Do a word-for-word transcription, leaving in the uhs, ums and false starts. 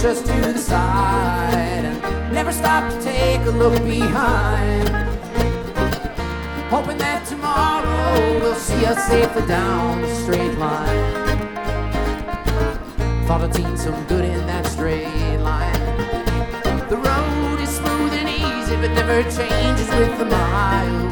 push us to the side and never stop to take a look behind, hoping that tomorrow will see us safely down the straight line. Thought I'd seen some good in that straight line. The road is smooth and easy, but never changes with the miles.